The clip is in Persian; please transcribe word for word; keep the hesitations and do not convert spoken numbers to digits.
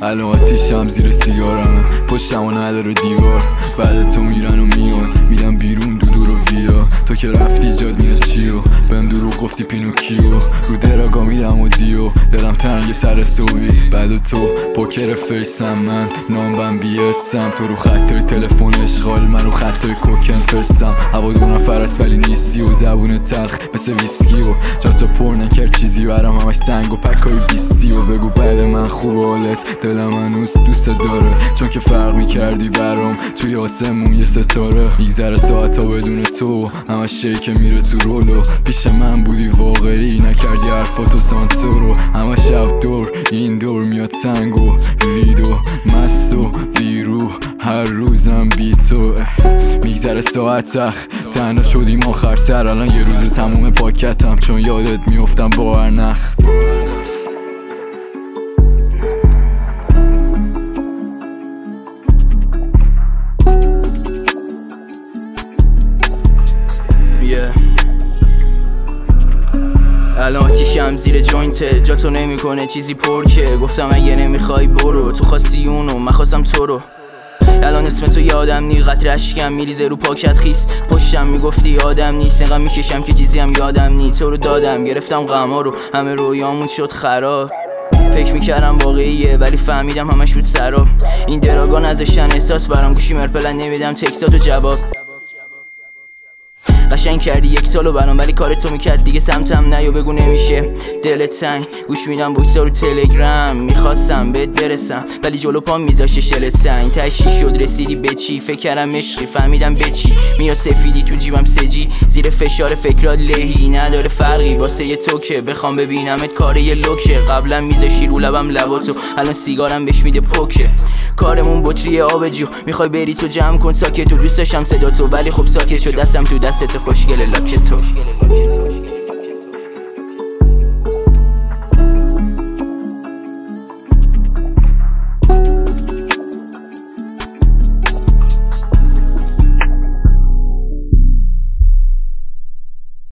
الان آتیشم زیر سیگارمه، پشتم و نداره دیوار. بعد تو میرن و میان، میرن بیرون دودو رو ویا. تو که رفتی جاد میاد چیو، بهم دروغ گفتی پینوکیو. رو دراگا میدم و دیو، دلم تنگ سر صوبی. بعد تو پوکر فیسم، من نامبم بیستم. تو رو خطای تلفن اشغال، من رو خطای کوکن فرستم. هوا دو نفر است ولی نیستی و زبون تلخ مثل ویسکی و جا تو پر نکرد چیزی برام، همش سنگ و پکای بیستی. و بگو بعد من خوب حالت، دلم هنوز دوست داره. چون که فرق میکردی برام توی آسمون یه ستاره. میگذره ساعت ها بدون تو، همش شی که میره تو رولو. پیش من بودی واقعی، نکردی حرفاتو سانسورو. همه شب دور این دور میاد سنگ و ویدو، مست و بیروح هر روزم بی تو. میگذره ساعت سخت، تنها شدیم آخر سر. الان یه روز تموم پاکتم، چون یادت میافتم با هر نخ. الان آتیشم زیر جوینته، جا تو نمی کنه چیزی پر که. گفتم اگه نمیخوای برو، تو خواستی اونو من خواستم تو رو. الان اسم تو یادم نی، قطر اشکم میریزه رو پاکت خیس. پشتم میگفتی یادم نیست، اینقدر میکشم که چیزی هم یادم نی. تو رو دادم گرفتم غما رو، همه رویامون شد خراب. فکر میکردم واقعیه ولی فهمیدم همش بود سراب. این دراگا نذاشتن احساس برام، گوشی مرپلن نمیدم تکساتو جواب. قشنگ کردی یک سالو برام، ولی کار تو میکرد دیگه سمتم نیا. بگو نمیشه دلت سنگ، گوش میدم بوکسا رو تلگرام. میخواستم بهت برسم ولی جلو پام میذاشته شلت سنگ. تشی شد رسیدی به چی، فکر کردم عشقی فهمیدم به چی. میاد سفیدی تو جیبم سجی، زیر فشار فکرات لهی. نداره فرقی واسه یه تو که بخوام ببینمت کار یه لوکه. قبلا میذاشی رو لبم لباتو، الان سیگارم بهش میده پوکه. کارمون بطری آبجو، میخوای بری تو جمع کن ساکتو. دوست داشتم صدا تو ولی خب ساکت شد، دستم تو دستت خوشگل لاکتو.